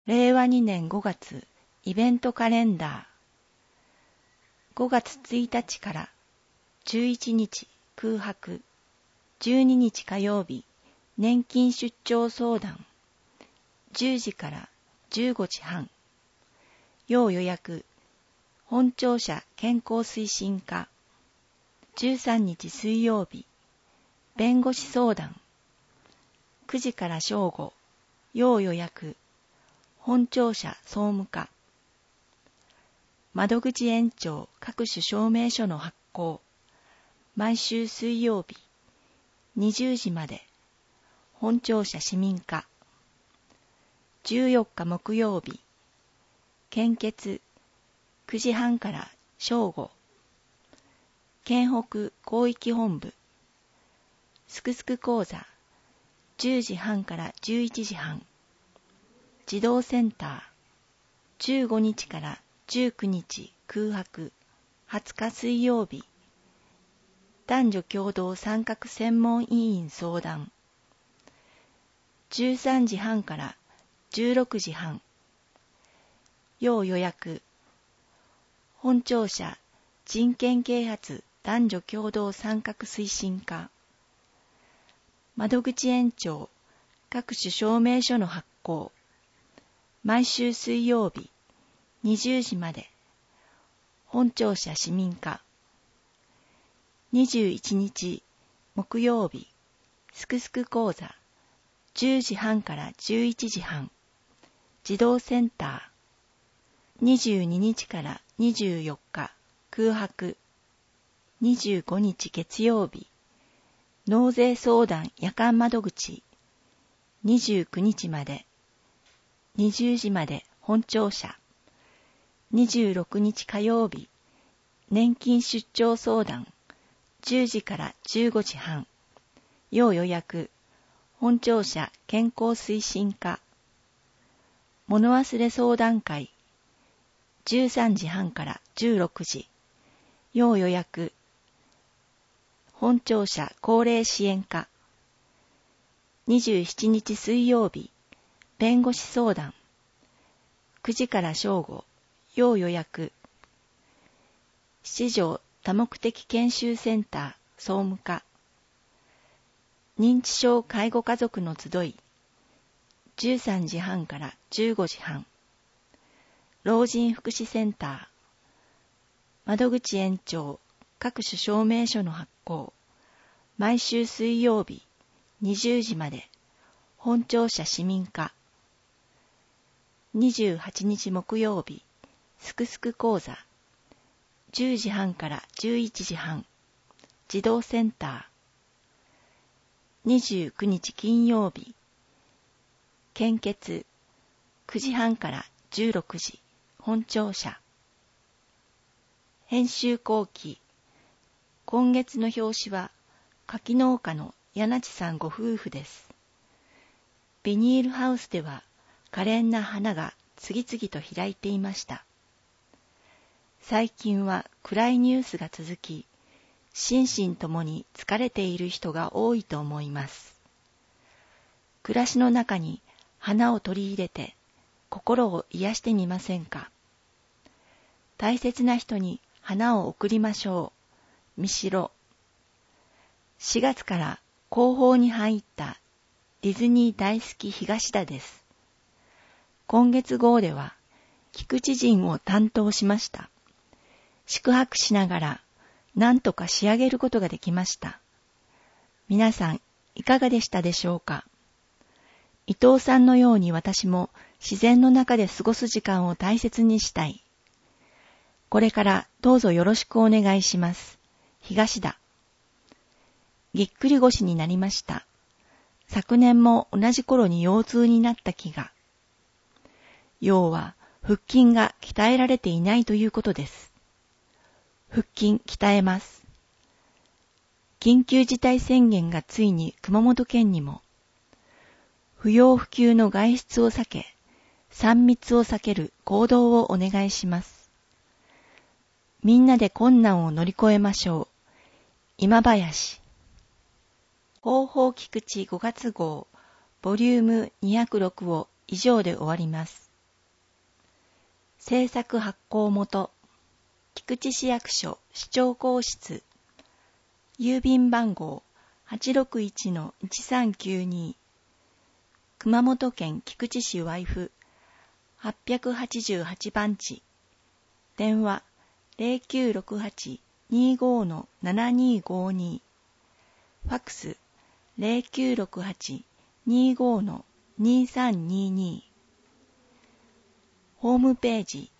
令和2年5月イベントカレンダー。5月1日から11日空白、12日火曜日年金出張相談、10時から15時半。要予約、本庁舎健康推進課。13日水曜日、弁護士相談、9時から正午。要予約、本庁舎総務課。窓口延長各種証明書の発行、毎週水曜日20時まで。本庁舎市民課。14日木曜日、献血9時半から正午。県北広域本部。すくすく講座10時半から11時半。児童センター。15日から19日空白、20日水曜日。男女共同参画専門委員相談。13時半から16時半。要予約。本庁舎人権啓発男女共同参画推進課。窓口延長各種証明書の発行、毎週水曜日20時まで。本庁舎市民課。21日木曜日、すくすく講座10時半から11時半。児童センター。22日から24日空白、25日月曜日。納税相談夜間窓口29日まで。20時まで本庁舎。26日火曜日、年金出張相談10時から15時半。要予約、本庁舎健康推進課。物忘れ相談会13時半から16時。要予約、本庁舎高齢支援課。27日水曜日、弁護士相談9時から正午。要予約、七条多目的研修センター総務課。認知症介護家族の集い13時半から15時半。老人福祉センター。窓口延長各種証明書の発行、毎週水曜日20時まで。本庁舎市民課。28日木曜日、すくすく講座10時半から11時半。児童センター。29日金曜日、献血9時半から16時。本庁舎。編集後期。今月の表紙は柿農家の柳地さんご夫婦です。ビニールハウスでは可憐な花が次々と開いていました。最近は暗いニュースが続き、心身ともに疲れている人が多いと思います。暮らしの中に花を取り入れて心を癒してみませんか。大切な人に花を贈りましょう。みしろ。4月から広報に入ったディズニー大好き東田です。今月号では菊池陣を担当しました。宿泊しながら何とか仕上げることができました。皆さんいかがでしたでしょうか。伊藤さんのように私も自然の中で過ごす時間を大切にしたい。これからどうぞよろしくお願いします。東田。ぎっくり腰になりました。昨年も同じ頃に腰痛になった気が。要は腹筋が鍛えられていないということです。腹筋鍛えます。緊急事態宣言がついに熊本県にも。不要不急の外出を避け、3密を避ける行動をお願いします。みんなで困難を乗り越えましょう。今林。広報菊池5月号、ボリューム206を以上で終わります。 制作発行元、菊池市役所市長公室、郵便番号 861-1392、熊本県菊池市和井府888番地、電話 0968-25-7252、ファックス 0968-25-2322、ホームページ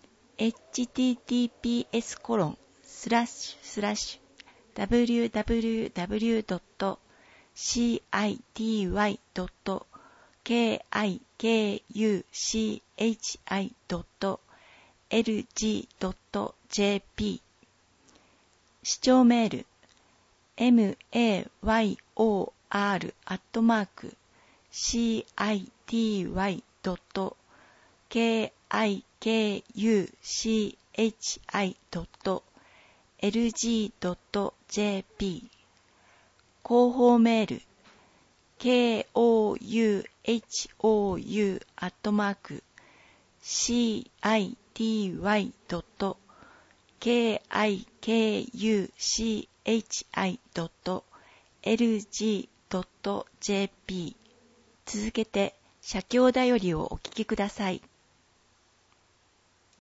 https://www.city.kikuchi.lg.jp 市長メール mayor@city.kikuchi.lg.jp 広報メール kouhou@city.kikuchi.lg.jp 続けて写経だよりをお聞きください。